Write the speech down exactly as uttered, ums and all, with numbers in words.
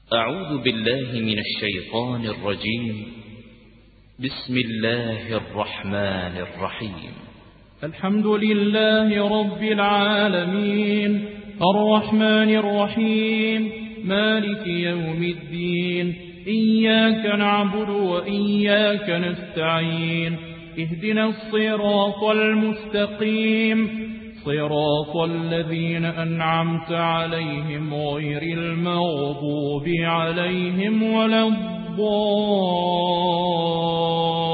أعوذ بالله من الشيطان الرجيم. بسم الله الرحمن الرحيم. الحمد لله رب العالمين الرحمن الرحيم مالك يوم الدين. إياك نعبد وإياك نستعين. اهدنا الصراط المستقيم صراط الذين أنعمت عليهم غير المغضوب عليهم ولا الضالين.